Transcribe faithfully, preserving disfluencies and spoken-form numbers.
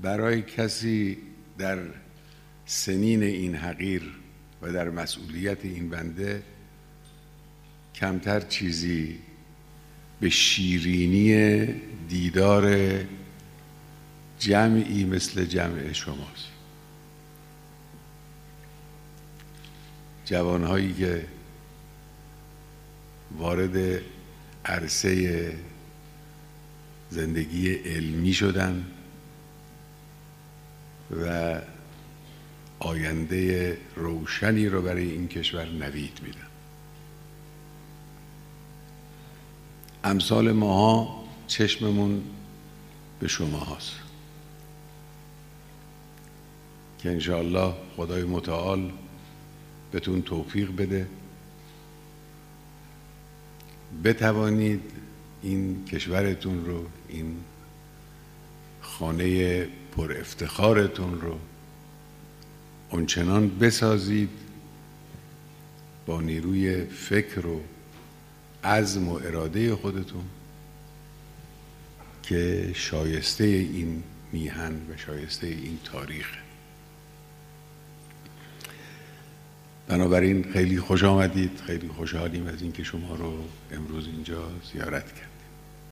برای کسی در سنین این حقیر و در مسئولیت این بنده کمتر چیزی به شیرینی دیدار جمعی مثل جمع شماست. جوانهایی که وارد عرصه زندگی علمی شدن و آینده روشنی رو برای این کشور نوید میدن. امثال ماها چشممون به شما هست که انشاءالله خدای متعال بهتون توفیق بده بتوانید این کشورتون رو، این خانه پر افتخارتون رو اونچنان بسازید با نیروی فکر و عزم و اراده خودتون که شایسته این میهن و شایسته این تاریخ. بنابراین خیلی خوش آمدید، خیلی خوشحالیم از اینکه شما رو امروز اینجا زیارت کردیم.